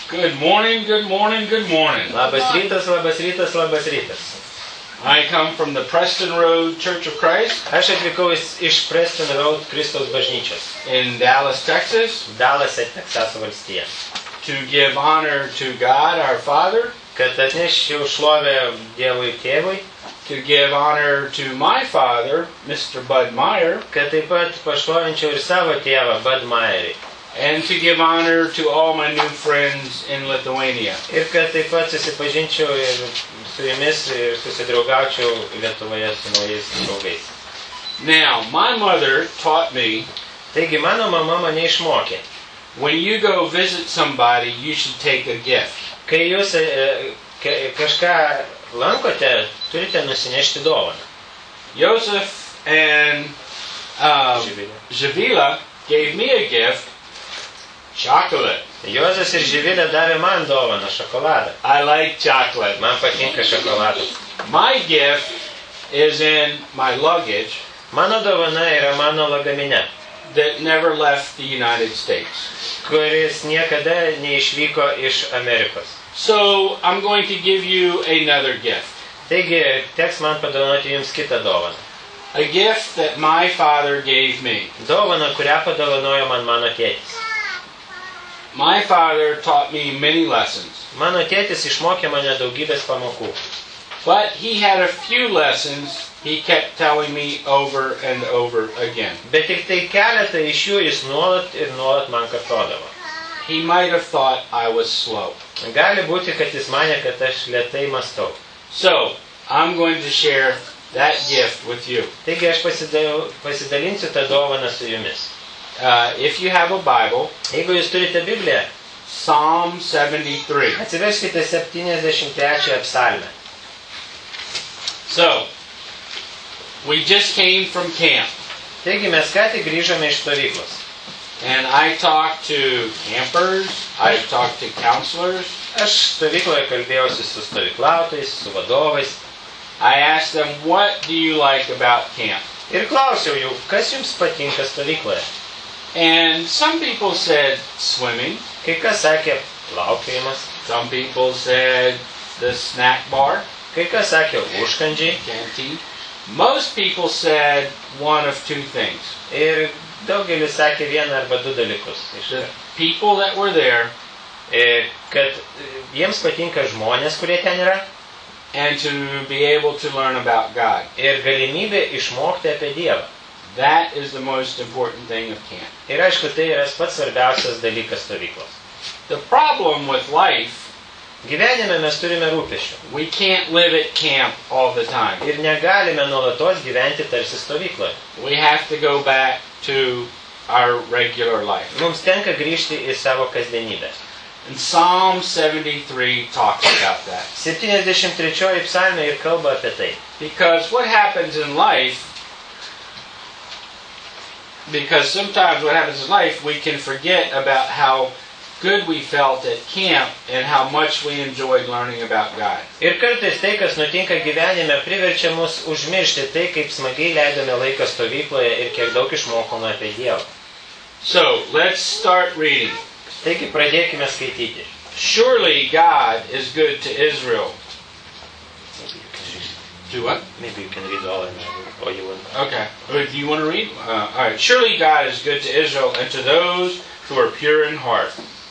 Good morning, good morning, good morning. Labas rytas, labas rytas, labas rytas. I come from the Preston Road Church of Christ Aš atvykau iš Preston Road Kristaus bažnyčios, in Dallas, Texas, Dallase, Teksaso valstija, to give honor to God our Father, kad atneščiau šlovę Dievui Tėvui, to give honor to my father, Mr. Bud Meyer, kad taip pat pašlovinčiau ir savo tėvą Bud Meyerį, and to give honor to all my new friends in Lithuania. ir kad taip pat susipažinčiau ir su jumis ir susidraugaučiau Lietuvoje su naujais draugais. Now, my mother taught me, Taigi mano mama mane išmokė, when you go visit somebody, you should take a gift. kai jūs kažką lankote, turite nusinešti dovaną. Joseph and Javila gave me a gift, chocolate. Juozas ir Živilė davė man dovaną, šokoladą. I like chocolate. Man patinka šokoladas. My gift is in my luggage Mano dovana yra mano lagamine, that never left the United States. kuris niekada neišvyko iš Amerikos. So I'm going to give you another gift. Taigi, teks man padovanoti jums kitą dovaną. A gift that my father gave me. Dovaną, kurią padovanojo man mano tėtis. My father taught me many lessons, Mano tėtis išmokė mane daugybės pamokų. but he had a few lessons he kept telling me over and over again. Bet tik tai keletą iš jų jis nuolat ir nuolat man kartodavo. He might have thought I was slow. Gali būti, kad jis manė, kad aš lėtai mąstau. So I'm going to share that gift with you. Taigi aš pasidalinsiu tą dovaną su jumis. If you have a Bible, Jeigu jūs turite Bibliją, Psalm 73. atsiverskite 73 psalmę. So, we just came from camp, Taigi mes ką tik grįžome iš stovyklos. and I talked to campers, I talked to counselors, Aš stovykloje kalbėjausi su stovyklautojais, su vadovais I asked them, what do you like about camp? ir klausiau jų, kas jums patinka stovykloje. And some people said swimming, Kai kas sakė plaukiojimas, some people said the snack bar, kai kas sakė užkandžiai canteen. Most people said one of two things. ir daugelis sakė vieną arba du dalykus. The people that were there Kad jiems patinka žmonės, kurie ten yra, and to be able to learn about God. ir galimybė išmokti apie Dievą. That is the most important thing of camp. Ir aišku, tai yra pats svarbiausias dalykas stovyklos. The problem with life, Gyvenime mes turime rūpesčių. we can't live at camp all the time. Ir negalime nuolatos gyventi tarsi stovykloje. We have to go back to our regular life. Mums tenka grįžti į savo kasdienybę. And Psalm 73 talks about that. 73 psalmė ir kalba apie tai. Because what happens in life, because sometimes what happens in life, we can forget about how good we felt at camp and how much we enjoyed learning about God. Ir kartais tai, kas nutinka gyvenime, priverčia mus užmiršti tai, kaip smagiai leidome laiką stovykloje ir kiek daug išmokome apie Dievą. So, let's start reading. Taigi pradėkime skaityti. Surely God is good to Israel. Do what? Maybe you can read all of it, or you want. Okay. Do you want to read? All right. Surely God is good to Israel and to those who are pure in heart.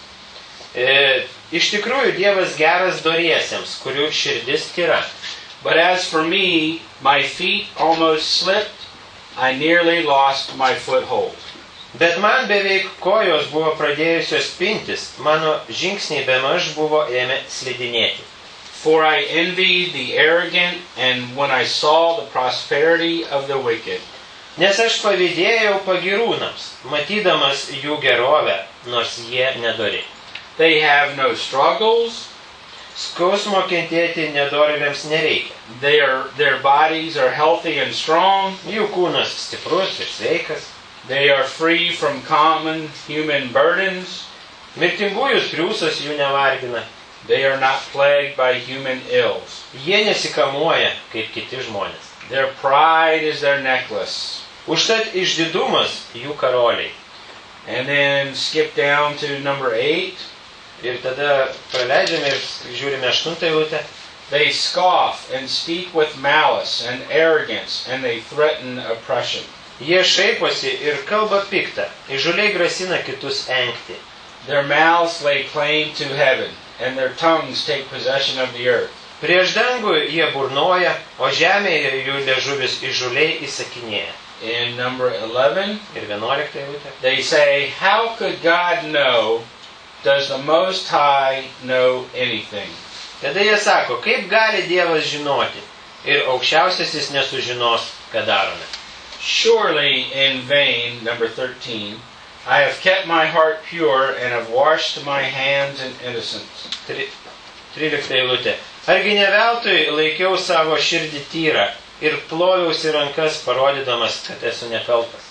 Iš tikrųjų, Dievas geras doriesiems, kurių širdis tyra. But as for me, my feet almost slipped. I nearly lost my foothold. Bet man beveik kojos buvo pradėjusios pintis, mano žingsniai bemaž buvo ėmę slidinėti. For I envied the arrogant, and when I saw the prosperity of the wicked. Nes aš pavydėjau pagirūnams, matydamas jų gerovę, nors jie nedori. They have no struggles. Skausmo kentėti nedorėliams nereikia. Their bodies are healthy and strong. Jų kūnas stiprus ir sveikas. They are free from common human burdens. Mirtingųjų triūsas jų nevargina. They are not plagued by human ills. Jie nesikamuoja kaip kiti žmonės. Their pride is their necklace. Užtat išdidumas jų karoliai. And then skip down to number 8. Ir tada praleidžiame ir žiūrime 8 eilutę. They scoff and speak with malice and arrogance, and they threaten oppression. Jie šaiposi ir kalba piktą. Įžūliai grasina kitus engti. Their mouths lay claim to heaven, and their tongues take possession of the earth. Prieš dangų jie burnoja, o žemėje jų liežuvis įžūliai įsakinėja. In number 11, Ir 11 eilutė. they say, how could God know? Does the Most High know anything? Tada jie sako, kaip gali Dievas žinoti? Ir aukščiausiasis nesužinos, ką darome. Surely in vain, number 13, I have kept my heart pure and have washed my hands in innocence. 13 eilutė. Argi ne veltui laikiau savo širdį tyrą ir ploviausi rankas, parodydamas, kad esu nekaltas.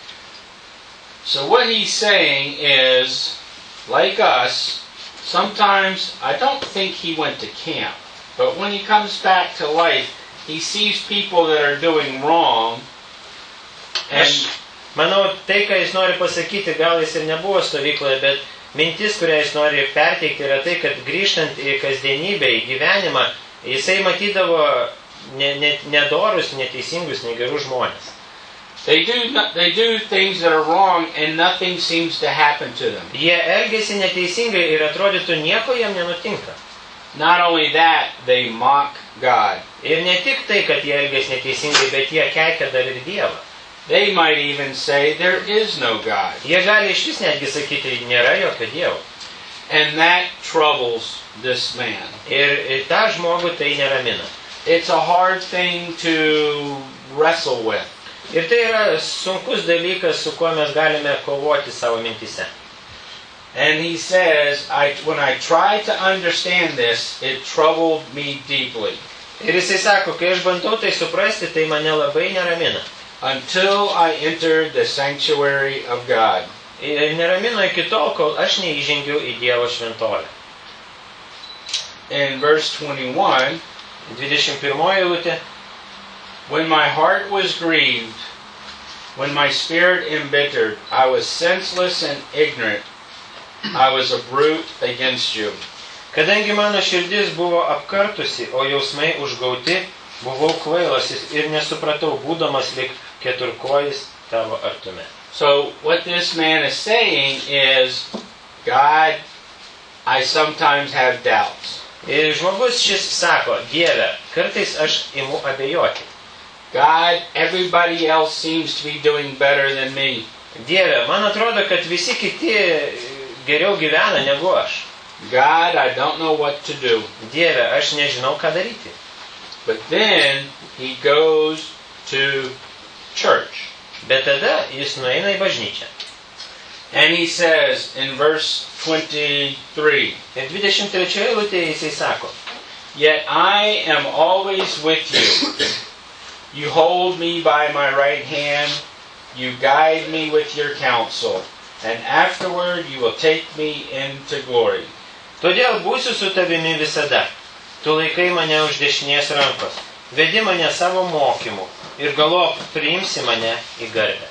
So what he's saying is, like us, sometimes I don't think he went to camp, but when he comes back to life, he sees people that are doing wrong. And Aš manau, tai, ką jis nori pasakyti, gal jis ir nebuvo stovykloje, bet mintis, kurią jis nori perteikti, yra tai, kad grįžtant į kasdienybę, į gyvenimą, jisai matydavo nedorus, neteisingus, negerus žmonės. they do things that are wrong and nothing seems to happen to them. Jie elgėsi neteisingai ir atrodytų nieko jam nenutinka. Not only that, they mock God. Ir ne tik tai, kad jie elgėsi neteisingai, bet jie keikia dar ir Dievą. They might even say there is no God. Jie gali iš vis netgi sakyti, nėra jokio Dievo. And that troubles this man. Ir tą žmogų tai neramina. It's a hard thing to wrestle with. Ir tai yra sunkus dalykas, su kuo mes galime kovoti savo mintise. And he says, when I tried to understand this, it troubled me deeply. Ir jisai sako, kai aš bandau tai suprasti, tai mane labai neramina. Until I entered the sanctuary of God. Ir neramino iki tol, kol aš neįžengiau į Dievo šventovę. In verse 21, 21 eilutė. when my heart was grieved, when my spirit embittered, I was senseless and ignorant. I was a brute against you. Kadangi mano širdis buvo apkartusi, o jausmai užgauti, buvau kvailas ir nesupratau, būdamas lyg keturkojis tavo artume. So what this man is saying is, God, I sometimes have doubts. Ir žmogus šis sako, Dieve, kartais aš imu abejoti. God, everybody else seems to be doing better than me. Dieve, man atrodo, kad visi kiti geriau gyvena negu aš. God, I don't know what to do. Dieve, aš nežinau, ką daryti. But then he goes to church. Bet tada jis nueina į bažnyčią. And he says in verse 23, Ir 23 eilutėje jisai sako, Yet I am always with you. You hold me by my right hand. You guide me with your counsel. And afterward you will take me into glory. Todėl būsiu su tavimi visada. Tu laikai mane už dešinės rankos. Vedi mane savo mokymu. Ir galop priimsi mane į garbę.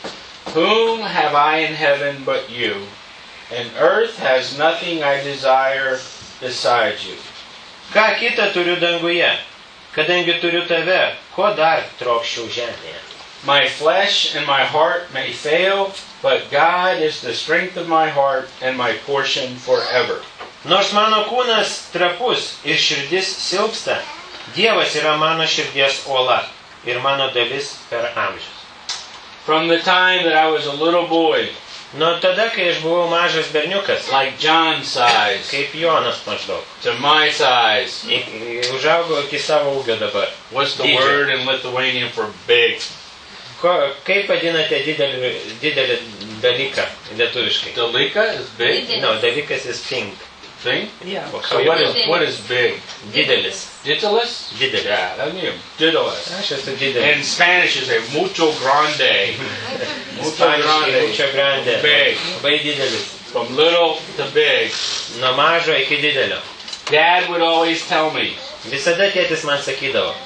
Whom have I in heaven but you? And earth has nothing I desire besides you. Ką kita turiu danguje? Kadangi turiu tave, ko dar trokščiau žemėje? My flesh and my heart may fail, but God is the strength of my heart and my portion forever. Nors mano kūnas trapus ir širdis silpsta, Dievas yra mano širdies uola ir mano dalis per amžius. From the time that I was a little boy, Nuo tada, kai aš buvau mažas berniukas, like John's size, kaip Jonas maždaug, to my size, užaugau iki savo ūgio dabar. what's the DJ. word in Lithuanian for big? Kaip vadinate didelį dalyką lietuviškai? Dalika is big? No, dalykas is pink. Thing? Yeah. So what is big? Didelis. Didelis? Didelis. Yeah, that's me. Didelis. Aš esu didelis. In Spanish is a mucho grande. Mucho grande. Mucho grande. Big. Labai didelis. From little to big. Nuo mažo iki didelio. Dad would always tell me, Visada tėtis man sakydavo,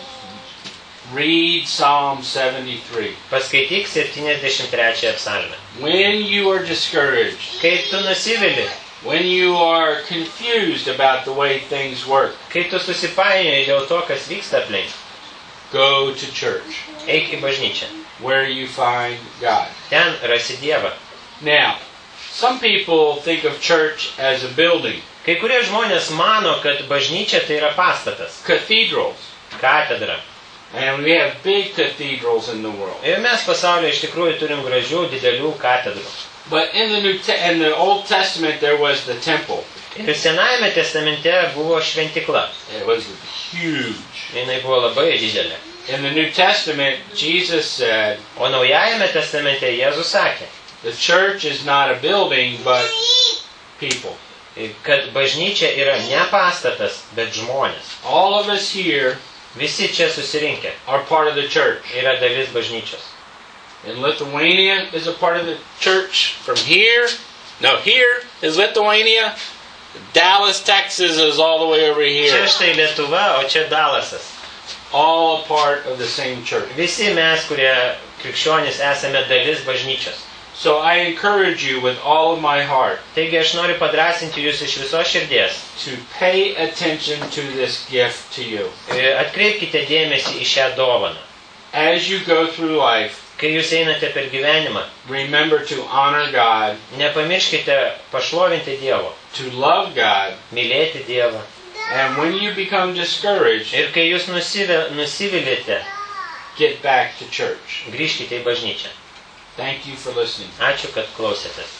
read Psalm 73. paskaityk 73 psalmę. When you are discouraged, Kai tu nusivili, when you are confused about the way things work, Kai tu susipainioji dėl to, kas vyksta aplink, go to church, eik į bažnyčią. where you find God. Ten rasi Dievą. Now, some people think of church as a building, Kai kurie žmonės mano, kad bažnyčia tai yra pastatas, cathedrals, katedra. and we have big cathedrals in the world. Ir mes pasaulyje iš tikrųjų turim gražių, didelių katedrų. But in the Old Testament, there was the temple. Ir Senajame testamente buvo šventykla. It was huge. Jinai buvo labai didelė. In the New Testament, Jesus said, O Naujajame testamente Jėzus sakė, the church is not a building, but people. kad bažnyčia yra ne pastatas, bet žmonės. All of us here Visi čia susirinkę are part of the church. yra dalis bažnyčios. And Lithuania is a part of the church. From here, here is Lithuania. Dallas, Texas is all the way over Čia here. štai Lietuva, o čia Dalasas. All a part of the same church. Visi mes, kurie krikščionys, esame dalis bažnyčios. So I encourage you with all of my heart Taigi aš noriu padrasinti jūs iš visos širdies. to pay attention to this gift to you. Atkreipkite dėmesį į šią dovaną. As you go through life, Kai jūs einate per gyvenimą, remember to honor God, nepamirškite pašlovinti Dievo, to love God, mylėti Dievą. and when you become discouraged, Ir kai jūs nusivilite, get back to church. grįžkite į bažnyčią. Thank you for listening. Ačiū, kad klausėtės.